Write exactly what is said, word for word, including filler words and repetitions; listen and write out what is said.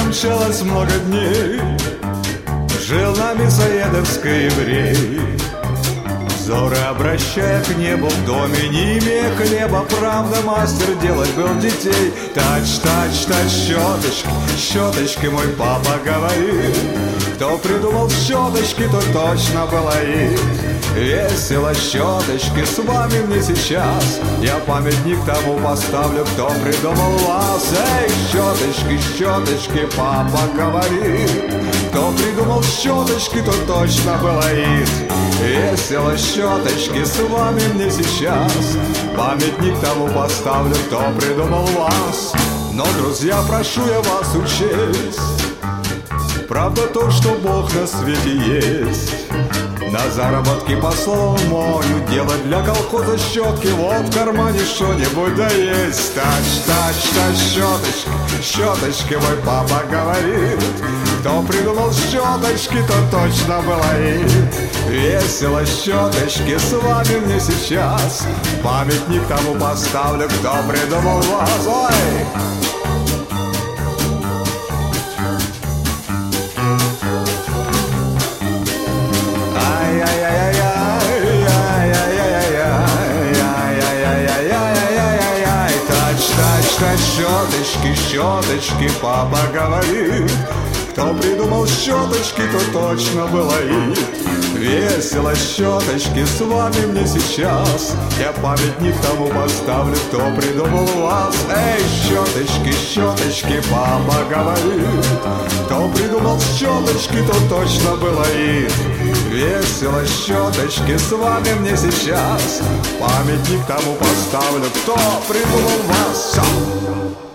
мчалось много дней, жил на Мясоедовской еврей. Взоры обращая к небу, в доме не имея хлеба, правда, мастер делать был детей. Тач, тач, тач, щеточки, щеточки, мой папа говорит. Кто придумал щеточки, то точно было их. Весело щеточки, с вами мне сейчас. Я памятник тому поставлю, кто придумал вас. Эй, щеточки, щеточки, папа говорит. Кто придумал щеточки, то точно было их. Весело щеточки, с вами мне сейчас. Памятник тому поставлю, кто придумал вас. Но, друзья, прошу я вас учесть, правда то, что Бог на свете есть. На заработки послал мою, делать для колхоза щетки, вот в кармане что-нибудь да есть. Тач, тач, тач, щеточки, щеточки, мой папа говорит. Кто придумал щеточки, то точно было их. Весело щеточки, с вами мне сейчас. Памятник тому поставлю, кто придумал вас. Ой! Щеточки, щеточки, папа говорит. Кто придумал щеточки, то точно было их. Весело щеточки, с вами мне сейчас. Я памятник тому поставлю, кто придумал вас. Эй, щеточки, щеточки, папа говорит. Кто придумал щеточки, то точно было их. Весело щеточки, с вами мне сейчас. Памятник тому поставлю, кто придумал вас.